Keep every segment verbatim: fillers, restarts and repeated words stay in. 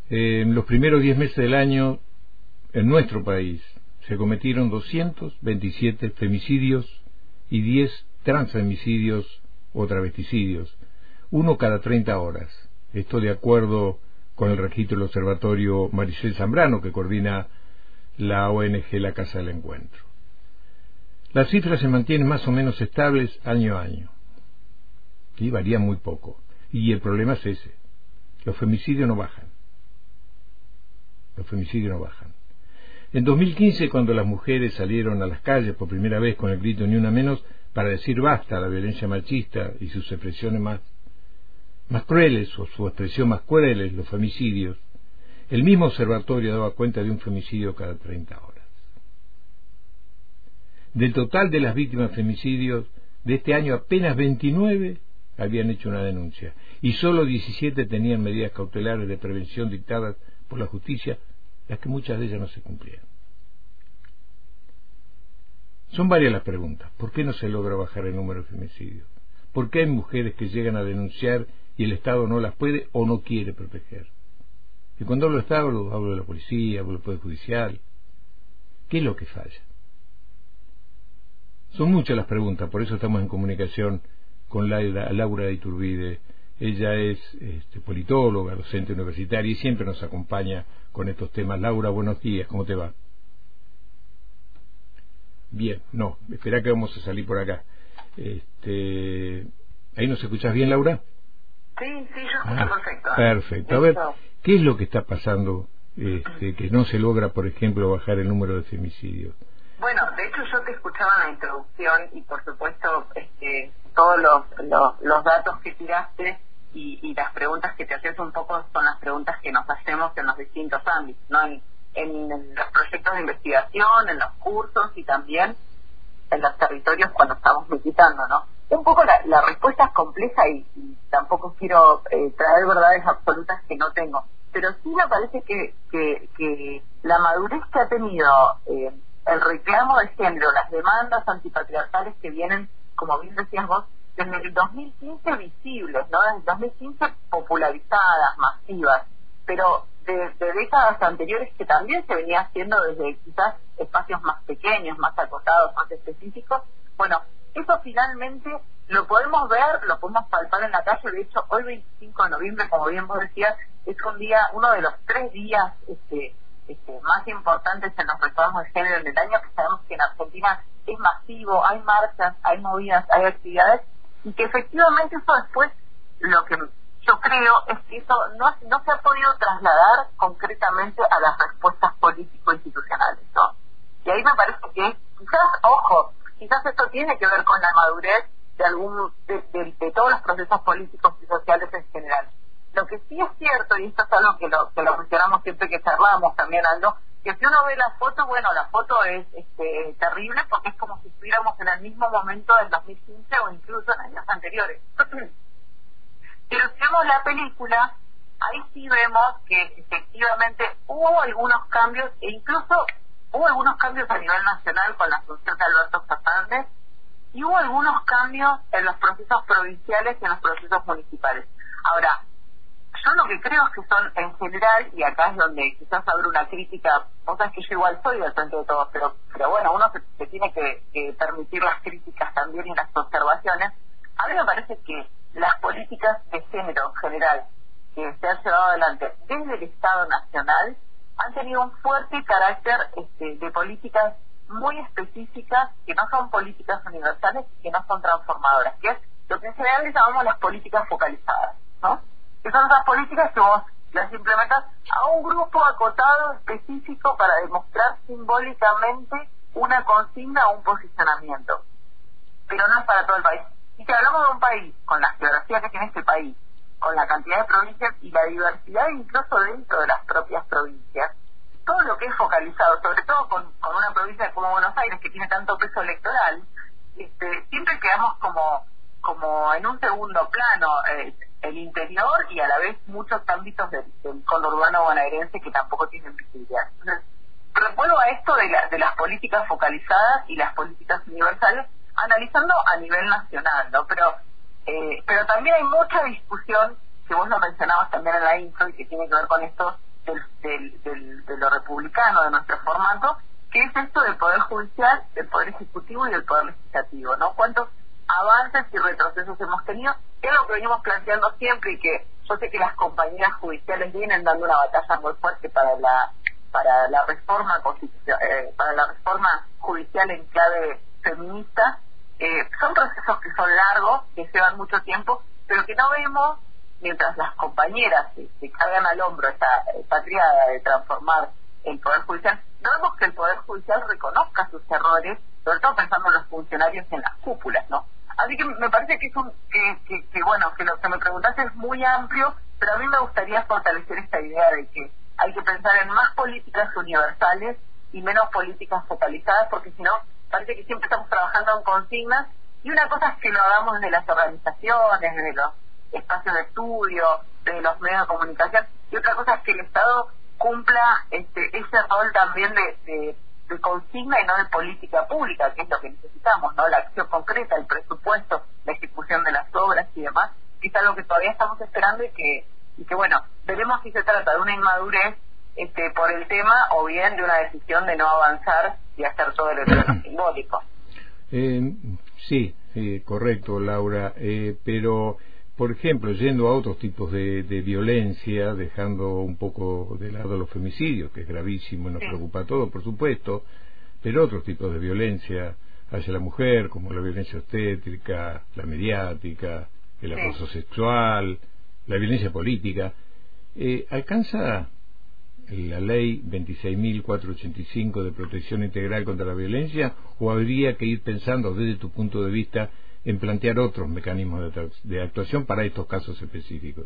Eh, en los primeros diez meses del año, en nuestro país, se cometieron doscientos veintisiete femicidios y diez transfemicidios o travesticidios, uno cada treinta horas. Esto de acuerdo con el registro del Observatorio Maricel Zambrano, que coordina la O N G La Casa del Encuentro. Las cifras se mantienen más o menos estables año a año, y varían muy poco. Y el problema es ese: los femicidios no bajan. Los femicidios no bajan. En dos mil quince, cuando las mujeres salieron a las calles por primera vez con el grito "Ni una menos", para decir basta a la violencia machista y sus expresiones más, más crueles, o su expresión más cruel es los femicidios, el mismo observatorio daba cuenta de un femicidio cada treinta horas. Del total de las víctimas de femicidios de este año, apenas veintinueve habían hecho una denuncia, y solo diecisiete tenían medidas cautelares de prevención dictadas por la justicia, las que muchas de ellas no se cumplían. Son varias las preguntas. ¿Por qué no se logra bajar el número de femicidios? ¿Por qué hay mujeres que llegan a denunciar y el Estado no las puede o no quiere proteger? Y cuando hablo de Estado, hablo de la policía, hablo del Poder Judicial. ¿Qué es lo que falla? Son muchas las preguntas, por eso estamos en comunicación con Laura, Laura de Iturbide. Ella es este, politóloga, docente universitaria, y siempre nos acompaña con estos temas. Laura, buenos días, ¿cómo te va? Bien, no, espera que vamos a salir por acá. Este, ¿ahí nos escuchás bien, Laura? Sí, sí, yo escucho ah, perfecto. Perfecto. A ver, ¿qué es lo que está pasando este, que no se logra, por ejemplo, bajar el número de femicidios? Bueno, de hecho yo te escuchaba en la introducción y por supuesto este, todos los, los, los datos que tiraste y, y las preguntas que te haces un poco son las preguntas que nos hacemos en los distintos ámbitos, ¿no? En, en, en los proyectos de investigación, en los cursos y también en los territorios cuando estamos militando, ¿no? Un poco la, la respuesta es compleja y, y tampoco quiero eh, traer verdades absolutas que no tengo, pero sí me parece que, que, que la madurez que ha tenido eh, el reclamo de género, las demandas antipatriarcales que vienen, como bien decías vos, desde el dos mil quince visibles, ¿no? Desde el dos mil quince popularizadas, masivas, pero de, de décadas anteriores que también se venía haciendo desde quizás espacios más pequeños, más acotados, más específicos. Bueno, eso finalmente lo podemos ver, lo podemos palpar en la calle. De hecho, hoy veinticinco de noviembre, como bien vos decías, es un día, uno de los tres días este, este, más importantes en los reclamos de género en el año, que sabemos que en Argentina es masivo, hay marchas, hay movidas, hay actividades, y que efectivamente eso después, lo que yo creo es que eso no, no se ha podido trasladar concretamente a las respuestas político-institucionales, ¿no? Y ahí me parece que quizás, ojo, quizás esto tiene que ver con la madurez de algún de, de, de todos los procesos políticos y sociales en general. Lo que sí es cierto, y esto es algo que lo, que lo mencionamos siempre que charlamos también, Aldo, que si uno ve la foto, bueno, la foto es este, terrible porque es como si estuviéramos en el mismo momento del dos mil quince o incluso en años anteriores. Pero si vemos la película, ahí sí vemos que efectivamente hubo algunos cambios, e incluso hubo algunos cambios a nivel nacional con la asunción de Alberto Fernández, y hubo algunos cambios en los procesos provinciales y en los procesos municipales. Ahora, yo lo que creo es que son en general, y acá es donde quizás habrá una crítica, vos sabés que yo igual soy del frente de todos, pero, pero bueno, uno se, se tiene que, que permitir las críticas también y las observaciones. A mí me parece que las políticas de género en general que se han llevado adelante desde el Estado Nacional han tenido un fuerte carácter este, de políticas muy específicas, que no son políticas universales y que no son transformadoras, que es lo que en general le llamamos las políticas focalizadas, ¿no? Que son esas políticas que vos las implementas a un grupo acotado específico para demostrar simbólicamente una consigna o un posicionamiento, pero no es para todo el país. Y si hablamos de un país con la geografía que tiene este país, con la cantidad de provincias y la diversidad incluso dentro de las propias provincias, todo lo que es focalizado, sobre todo con, con una provincia como Buenos Aires que tiene tanto peso electoral, este, siempre quedamos como como en un segundo plano eh, el interior y a la vez muchos ámbitos del, del conurbano bonaerense que tampoco tienen visibilidad. Entonces, recuerdo a esto de, la, de las políticas focalizadas y las políticas universales, analizando a nivel nacional, ¿no? Pero eh, pero también hay mucha discusión, que vos lo mencionabas también en la intro y que tiene que ver con esto del, del, del, de lo republicano, de nuestro formato, que es esto del Poder Judicial, del Poder Ejecutivo y del Poder Legislativo, ¿no? ¿Cuántos avances y retrocesos hemos tenido? Que es lo que venimos planteando siempre, y que yo sé que las compañías judiciales vienen dando una batalla muy fuerte para la para la reforma eh, para la reforma judicial en clave feminista. Eh, son procesos que son largos, que llevan mucho tiempo, pero que no vemos, mientras las compañeras se, se cargan al hombro esta eh, patriada de transformar el Poder Judicial, no vemos que el Poder Judicial reconozca sus errores, sobre todo pensando en los funcionarios en las cúpulas, ¿no? Así que me parece que es un, que, que, que bueno, que lo que me preguntaste es muy amplio, pero a mí me gustaría fortalecer esta idea de que hay que pensar en más políticas universales y menos políticas focalizadas, porque si no, parece que siempre estamos trabajando en consignas, y una cosa es que lo hagamos desde las organizaciones, desde los espacios de estudio, desde los medios de comunicación, y otra cosa es que el Estado cumpla este ese rol también de, de, de consigna y no de política pública, que es lo que necesitamos, ¿no? La acción concreta, el presupuesto, la ejecución de las obras y demás, que es algo que todavía estamos esperando, y que, y que bueno, veremos si se trata de una inmadurez este por el tema, o bien de una decisión de no avanzar y hacer todo el efecto simbólico. Eh, sí, sí, correcto, Laura, eh, pero... Por ejemplo, yendo a otros tipos de, de violencia, dejando un poco de lado los femicidios, que es gravísimo y nos sí. preocupa a todos, por supuesto, pero otros tipos de violencia hacia la mujer, como la violencia obstétrica, la mediática, el acoso sí. sexual, la violencia política, eh, ¿alcanza la ley veintiséis mil cuatrocientos ochenta y cinco de protección integral contra la violencia, o habría que ir pensando desde tu punto de vista en plantear otros mecanismos de, de actuación para estos casos específicos?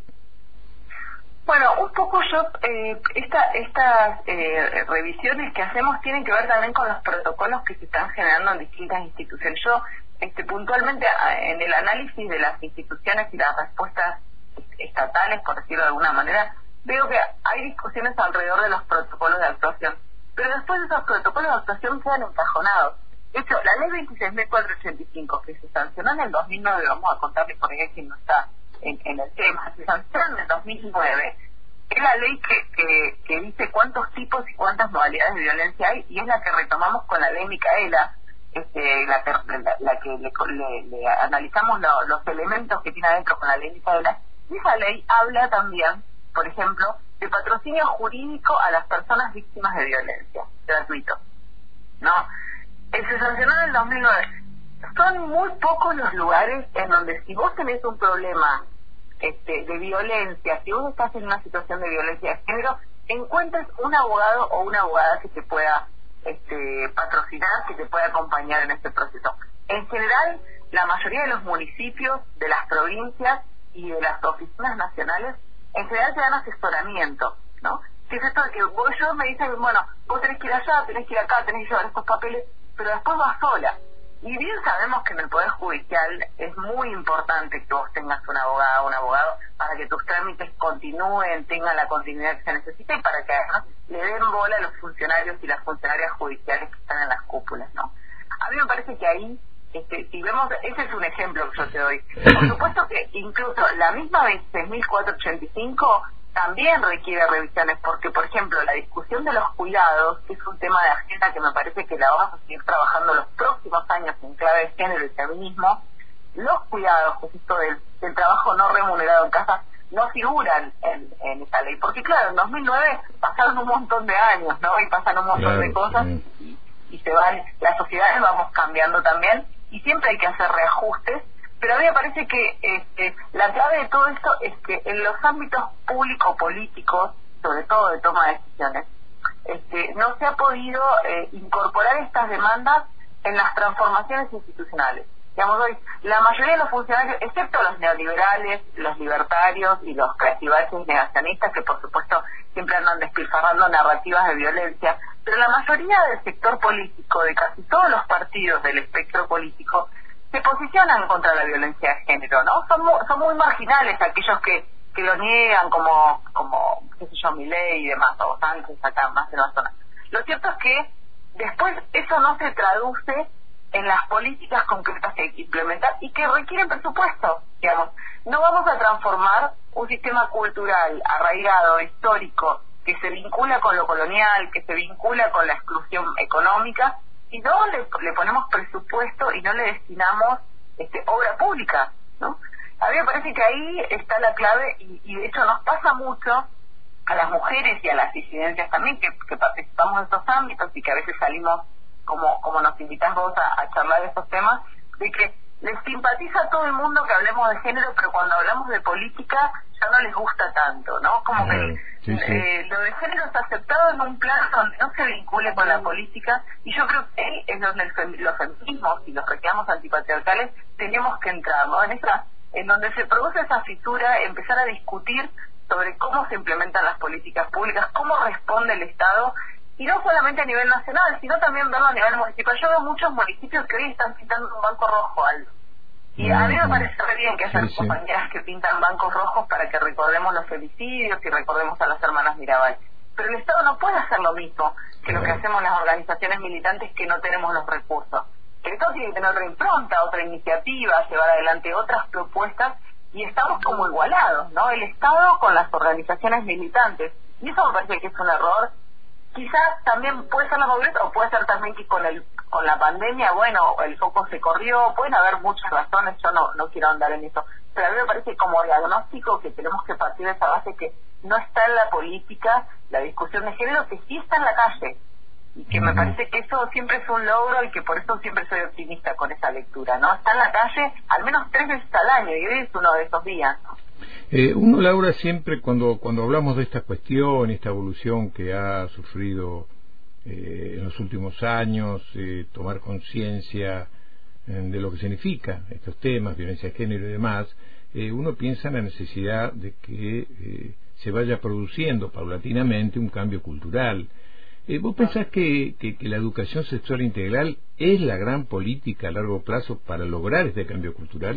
Bueno, un poco yo, eh, esta, estas eh, revisiones que hacemos tienen que ver también con los protocolos que se están generando en distintas instituciones. Yo, este, puntualmente, en el análisis de las instituciones y las respuestas estatales, por decirlo de alguna manera, veo que hay discusiones alrededor de los protocolos de actuación, pero después esos protocolos de actuación quedan encajonados. De hecho, la ley veintiséis mil cuatrocientos ochenta y cinco, que se sancionó en el dos mil nueve, vamos a contarles por ahí quien no está en, en el tema, se sancionó en el dos mil nueve, es la ley que, que, que dice cuántos tipos y cuántas modalidades de violencia hay, y es la que retomamos con la ley Micaela, este, la, la, la que le, le, le analizamos lo, los elementos que tiene adentro con la ley Micaela, y esa ley habla también, por ejemplo, de patrocinio jurídico a las personas víctimas de violencia, gratuito, ¿no? Se sancionó en el dos mil nueve. Son muy pocos los lugares en donde, si vos tenés un problema este, de violencia, si vos estás en una situación de violencia de género, encuentres un abogado o una abogada que te pueda este, patrocinar, que te pueda acompañar en este proceso. En general, la mayoría de los municipios, de las provincias y de las oficinas nacionales, en general te dan asesoramiento, ¿no? Que es esto de que vos yo me dicen, bueno, vos tenés que ir allá, tenés que ir acá, tenés que llevar estos papeles, pero después vas sola. Y bien sabemos que en el Poder Judicial es muy importante que vos tengas una abogada o un abogado para que tus trámites continúen, tengan la continuidad que se necesita, y para que además le den bola a los funcionarios y las funcionarias judiciales que están en las cúpulas, ¿no? A mí me parece que ahí, este, si vemos, ese es un ejemplo que yo te doy. Por supuesto que incluso la misma veintiséis mil cuatrocientos ochenta y cinco también requiere revisiones, porque, por ejemplo, la discusión de los cuidados, que es un tema de agenda que me parece que la vamos a seguir trabajando los próximos años en clave de género y feminismo, los cuidados, pues esto del, del trabajo no remunerado en casa, no figuran en, en esa ley, porque claro, en dos mil nueve pasaron un montón de años, ¿no? Y pasan un montón claro, de cosas, y, y se van, las sociedades vamos cambiando también, y siempre hay que hacer reajustes. Pero a mí me parece que este, la clave de todo esto es que en los ámbitos público-políticos, sobre todo de toma de decisiones, este, no se ha podido eh, incorporar estas demandas en las transformaciones institucionales. Digamos, hoy, la mayoría de los funcionarios, excepto los neoliberales, los libertarios y los creativaches negacionistas, que por supuesto siempre andan despilfarrando narrativas de violencia, pero la mayoría del sector político, de casi todos los partidos del espectro político, se posicionan contra la violencia de género, ¿no? Son muy, son muy marginales aquellos que, que lo niegan, como, como, qué sé yo, Milei y demás, o Sánchez acá más en la zona. Lo cierto es que después eso no se traduce en las políticas concretas que hay que implementar y que requieren presupuesto, digamos. No vamos a transformar un sistema cultural arraigado, histórico, que se vincula con lo colonial, que se vincula con la exclusión económica, y no le, le ponemos presupuesto y no le destinamos este, obra pública, ¿no? A mí me parece que ahí está la clave, y, y de hecho nos pasa mucho a las mujeres y a las disidencias también, que, que participamos en estos ámbitos y que a veces salimos, como como nos invitás vos a, a charlar de estos temas, de que les simpatiza a todo el mundo que hablemos de género, pero cuando hablamos de política ya no les gusta tanto, ¿no? Como que sí, sí. Eh, lo de género está aceptado en un plano donde no se vincule con la política, y yo creo que ahí es donde el fem los feminismos y los reclamos antipatriarcales tenemos que entrar, ¿no? En esa, en donde se produce esa fisura, empezar a discutir sobre cómo se implementan las políticas públicas, cómo responde el Estado, y no solamente a nivel nacional, sino también verlo a nivel municipal. Yo veo muchos municipios que hoy están pintando un banco rojo alto. Y a mí me parece re bien que haya sí, compañeras sí. que pintan bancos rojos para que recordemos los femicidios y recordemos a las hermanas Mirabal. Pero el Estado no puede hacer lo mismo que lo que hacemos las organizaciones militantes que no tenemos los recursos. El Estado tiene que tener otra impronta, otra iniciativa, llevar adelante otras propuestas, y estamos como igualados, ¿no? El Estado con las organizaciones militantes. Y eso me parece que es un error. Quizás también puede ser la pobreza, o puede ser también que con el con la pandemia, bueno, el foco se corrió, pueden haber muchas razones, yo no no quiero andar en eso, pero a mí me parece como diagnóstico que tenemos que partir de esa base que no está en la política la discusión de género, que sí está en la calle, y que uh-huh. me parece que eso siempre es un logro, y que por eso siempre soy optimista con esa lectura, ¿no? Está en la calle al menos tres veces al año, y hoy es uno de esos días, ¿no? Eh, uno, Laura, siempre cuando cuando hablamos de esta cuestión, esta evolución que ha sufrido eh, en los últimos años, eh, tomar conciencia eh, de lo que significa estos temas, violencia de género y demás, eh, uno piensa en la necesidad de que eh, se vaya produciendo paulatinamente un cambio cultural. Eh, ¿Vos pensás que, que, que la educación sexual integral es la gran política a largo plazo para lograr este cambio cultural?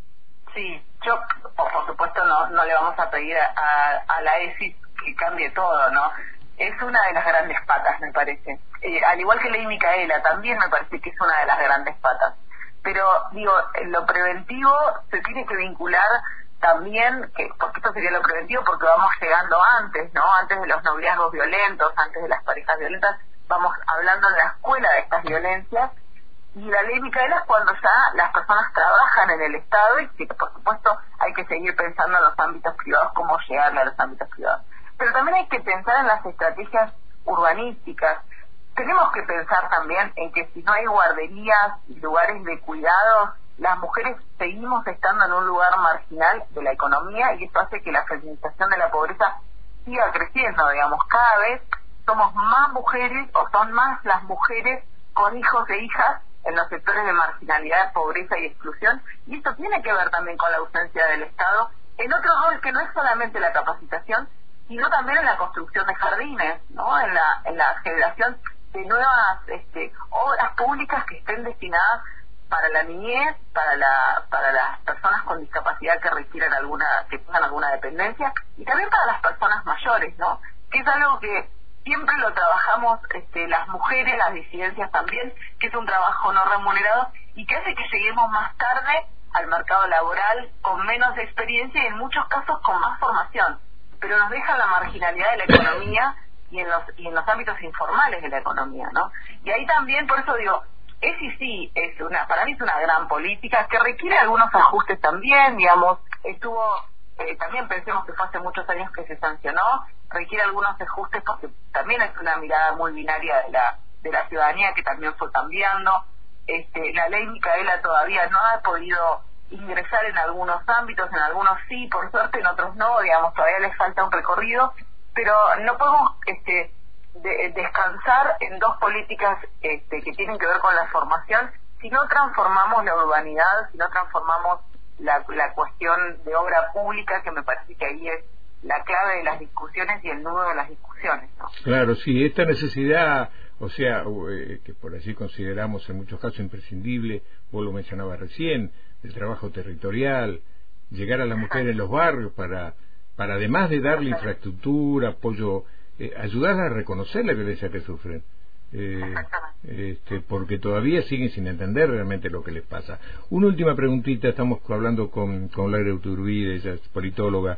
Sí, yo por supuesto no no le vamos a pedir a, a, a la E S I que cambie todo, ¿no? Es una de las grandes patas, me parece. Eh, al igual que Ley Micaela, también me parece que es una de las grandes patas. Pero, digo, lo preventivo se tiene que vincular también, que porque esto sería lo preventivo porque vamos llegando antes, ¿no? Antes de los noviazgos violentos, antes de las parejas violentas, vamos hablando en la escuela de estas violencias. Y la Ley Micaela es cuando ya las personas trabajan en el Estado, y que por supuesto hay que seguir pensando en los ámbitos privados, cómo llegarle a los ámbitos privados. Pero también hay que pensar en las estrategias urbanísticas. Tenemos que pensar también en que si no hay guarderías y lugares de cuidados, las mujeres seguimos estando en un lugar marginal de la economía, y esto hace que la feminización de la pobreza siga creciendo, digamos. Cada vez somos más mujeres, o son más las mujeres con hijos e hijas en los sectores de marginalidad, pobreza y exclusión, y esto tiene que ver también con la ausencia del Estado en otro rol que no es solamente la capacitación, sino también en la construcción de jardines, ¿no? En la en la generación de nuevas este, obras públicas que estén destinadas para la niñez, para la para las personas con discapacidad que requieran alguna, que tengan alguna dependencia, y también para las personas mayores, ¿no? Que es algo que siempre lo trabajamos este, las mujeres, las disidencias también, que es un trabajo no remunerado y que hace que lleguemos más tarde al mercado laboral con menos experiencia y en muchos casos con más formación, pero nos deja la marginalidad de la economía y en los y en los ámbitos informales de la economía, ¿no? Y ahí también, por eso digo, es y sí, es una, para mí es una gran política que requiere algunos ajustes también, digamos, estuvo, eh, también pensemos que fue hace muchos años que se sancionó, requiere algunos ajustes porque también es una mirada muy binaria de la de la ciudadanía que también fue cambiando. Este, la Ley Micaela todavía no ha podido ingresar en algunos ámbitos, en algunos sí, por suerte, en otros no, digamos, todavía les falta un recorrido, pero no podemos este, de, descansar en dos políticas este, que tienen que ver con la formación si no transformamos la urbanidad, si no transformamos la, la cuestión de obra pública, que me parece que ahí es la clave de las discusiones y el nudo de las discusiones, ¿no? Claro, sí, esta necesidad, o sea, eh, que por así consideramos en muchos casos imprescindible, vos lo mencionabas recién, el trabajo territorial, llegar a la mujer en los barrios para, para además de darle infraestructura, apoyo, eh, ayudarla a reconocer la violencia que sufren. Eh, este, porque todavía siguen sin entender realmente lo que les pasa. Una última preguntita, estamos hablando con, con Laura Iturbide, ella es politóloga.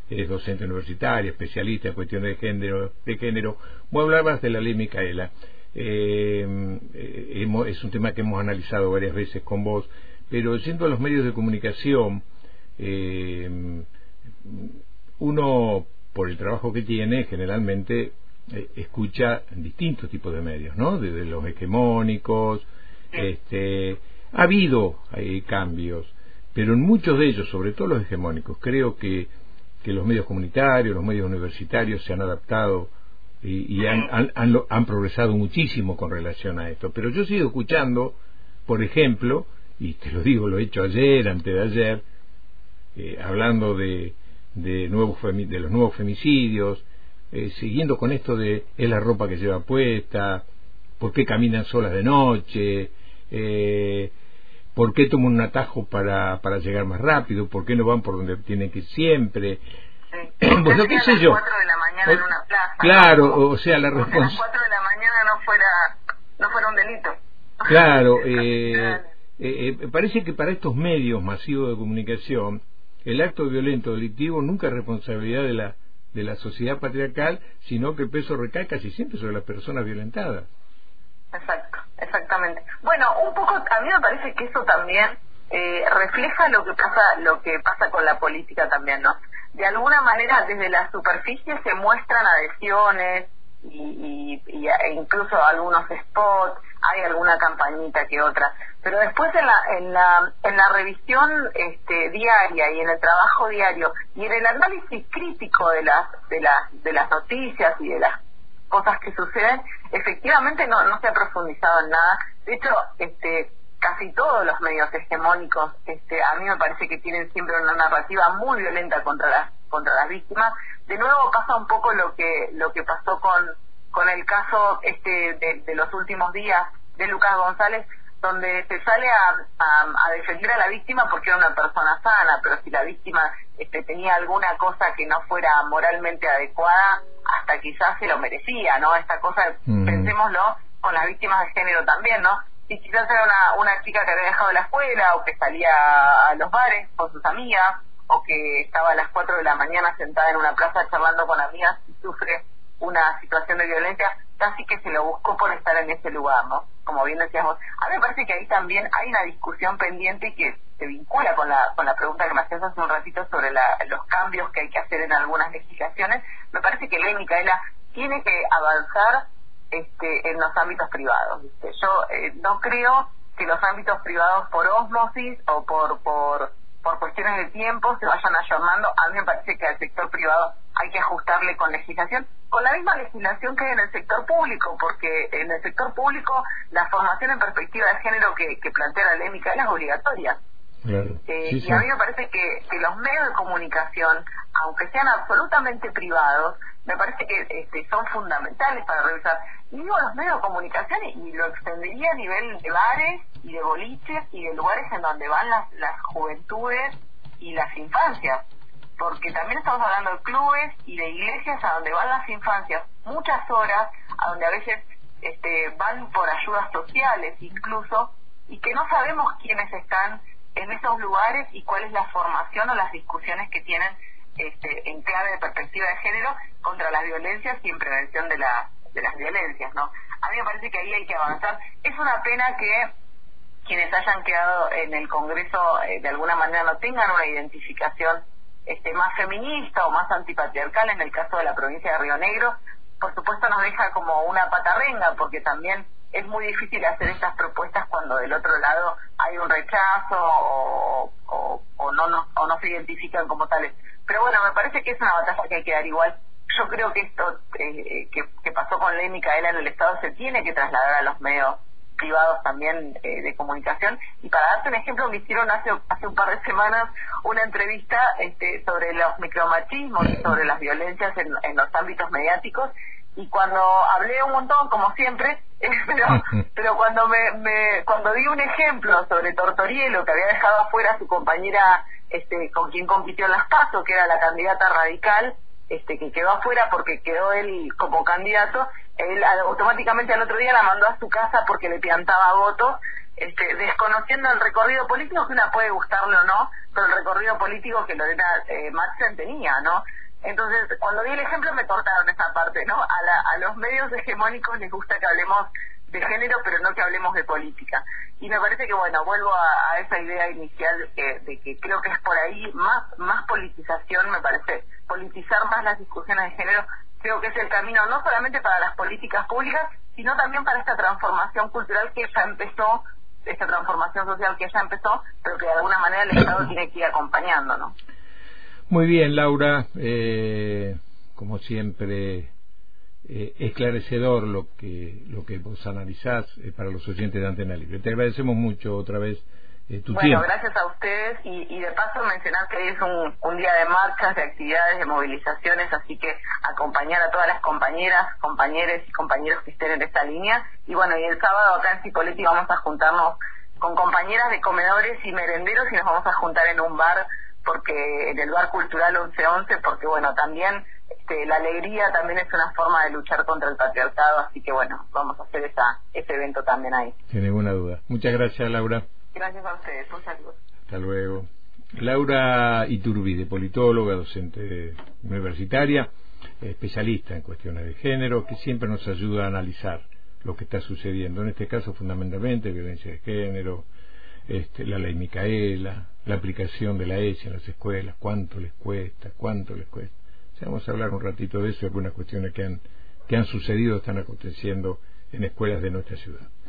es docente universitaria, especialista en cuestiones de género. De género. Vos hablabas de la ley Micaela. Eh, eh, hemos, es un tema que hemos analizado varias veces con vos, pero yendo a los medios de comunicación, eh, uno, por el trabajo que tiene, generalmente eh, escucha distintos tipos de medios, ¿no? Desde los hegemónicos, este, ha habido eh, cambios, pero en muchos de ellos, sobre todo los hegemónicos, creo que, que los medios comunitarios, los medios universitarios se han adaptado y, y han, han, han, han progresado muchísimo con relación a esto. Pero yo sigo escuchando, por ejemplo, y te lo digo, lo he hecho ayer, antes de ayer, eh, hablando de, de, nuevos femi de los nuevos femicidios, eh, siguiendo con esto de es la ropa que lleva puesta, por qué caminan solas de noche, eh, por qué toman un atajo para, para llegar más rápido, por qué no van por donde tienen que ir siempre. Sí. Bueno, qué sé yo. cuatro de la mañana en una plaza. Claro, ¿no? o sea, la responsabilidad. A las respons- cuatro de la mañana no fuera, no fuera un delito. Claro, eh, eh, eh, parece que para estos medios masivos de comunicación, el acto violento delictivo nunca es responsabilidad de la, de la sociedad patriarcal, sino que el peso recae casi siempre sobre las personas violentadas. Exacto, exactamente. Bueno, un poco, a mí me parece que eso también eh, refleja lo que pasa, lo que pasa con la política también, ¿no? De alguna manera, desde la superficie se muestran adhesiones y, y, y e incluso algunos spots, hay alguna campañita que otra, pero después en la en la en la revisión este diaria y en el trabajo diario y en el análisis crítico de las de las de las noticias y de las cosas que suceden, efectivamente no no se ha profundizado en nada. De hecho, este casi todos los medios hegemónicos, este a mí me parece que tienen siempre una narrativa muy violenta contra las contra las víctimas. De nuevo pasa un poco lo que lo que pasó con con el caso este de, de los últimos días de Lucas González, donde se sale a, a, a defender a la víctima porque era una persona sana, pero si la víctima este, tenía alguna cosa que no fuera moralmente adecuada, hasta quizás se lo merecía, ¿no? Esta cosa, mm. pensémoslo, con las víctimas de género también, ¿no? Si quizás era una, una chica que había dejado la escuela, o que salía a los bares con sus amigas, o que estaba a las cuatro de la mañana sentada en una plaza charlando con amigas y sufre una situación de violencia, casi que se lo buscó por estar en ese lugar, ¿no? Como bien decías vos. A mí me parece que ahí también hay una discusión pendiente que se vincula con la con la pregunta que me hacías hace un ratito sobre la, los cambios que hay que hacer en algunas legislaciones. Me parece que ley Micaela tiene que avanzar este en los ámbitos privados, ¿viste? Yo eh, no creo que los ámbitos privados por ósmosis o por por por cuestiones de tiempo se vayan ayornando. A mí me parece que al sector privado hay que ajustarle con legislación, con la misma legislación que hay en el sector público, porque en el sector público la formación en perspectiva de género que, que plantea la ley Micaela es obligatoria. Claro. Eh, Sí, y sí. a mí me parece que, que los medios de comunicación, aunque sean absolutamente privados, me parece que este, son fundamentales para revisar. Y digo los medios de comunicación y, y lo extendería a nivel de bares y de boliches y de lugares en donde van las, las juventudes y las infancias, porque también estamos hablando de clubes y de iglesias a donde van las infancias muchas horas, a donde a veces este, van por ayudas sociales incluso, y que no sabemos quiénes están en esos lugares y cuál es la formación o las discusiones que tienen este, en clave de perspectiva de género contra las violencias y en prevención de, la, de las violencias, ¿no? A mí me parece que ahí hay que avanzar. Es una pena que quienes hayan quedado en el Congreso eh, de alguna manera no tengan una identificación este, más feminista o más antipatriarcal. En el caso de la provincia de Río Negro, por supuesto nos deja como una patarrenga, porque también es muy difícil hacer estas propuestas cuando del otro lado hay un rechazo o, o, o, no, no, o no se identifican como tales. Pero bueno, me parece que es una batalla que hay que dar igual. Yo creo que esto eh, que, que pasó con ley Micaela en el Estado se tiene que trasladar a los medios privados también eh, de comunicación. Y para darte un ejemplo, me hicieron hace hace un par de semanas una entrevista este, sobre los micromachismos y sobre las violencias en, en los ámbitos mediáticos, y cuando hablé un montón, como siempre, eh, pero pero cuando me, me cuando di un ejemplo sobre Tortorielo, que había dejado afuera a su compañera este con quien compitió en las PASO, que era la candidata radical, este que quedó afuera porque quedó él como candidato, él automáticamente al otro día la mandó a su casa porque le piantaba votos, este, desconociendo el recorrido político, que una puede gustarle o no, pero el recorrido político que Lorena eh, Madsen tenía, ¿no? Entonces, cuando di el ejemplo me cortaron esa parte, ¿no? A, la, a los medios hegemónicos les gusta que hablemos de género, pero no que hablemos de política. Y me parece que, bueno, vuelvo a, a esa idea inicial de que, de que creo que es por ahí más, más politización, me parece, politizar más las discusiones de género, creo que es el camino no solamente para las políticas públicas, sino también para esta transformación cultural que ya empezó, esta transformación social que ya empezó, pero que de alguna manera el Estado tiene que ir acompañando, ¿no? Muy bien, Laura, eh, como siempre, eh, esclarecedor lo que lo que vos analizás eh, para los oyentes de Antena Libre. Te agradecemos mucho otra vez eh, tu bueno, tiempo. Bueno, gracias a ustedes y, y de paso mencionar que hoy es un, un día de marchas, de actividades, de movilizaciones, así que acompañar a todas las compañeras, compañeros y compañeros que estén en esta línea. Y bueno, y el sábado acá en Cipolletti vamos a juntarnos con compañeras de comedores y merenderos y nos vamos a juntar en un bar, porque en el bar cultural once once, porque bueno, también este, la alegría también es una forma de luchar contra el patriarcado, así que bueno, vamos a hacer esa, ese evento también ahí. Sin ninguna duda. Muchas gracias, Laura. Gracias a ustedes, un saludo. Hasta luego. Laura Iturbide, politóloga, docente universitaria, especialista en cuestiones de género, que siempre nos ayuda a analizar lo que está sucediendo. En este caso, fundamentalmente, violencia de género, este, la ley Micaela, la aplicación de la E S I en las escuelas, cuánto les cuesta, cuánto les cuesta. O sea, vamos a hablar un ratito de eso y algunas cuestiones que han, que han sucedido, están aconteciendo en escuelas de nuestra ciudad.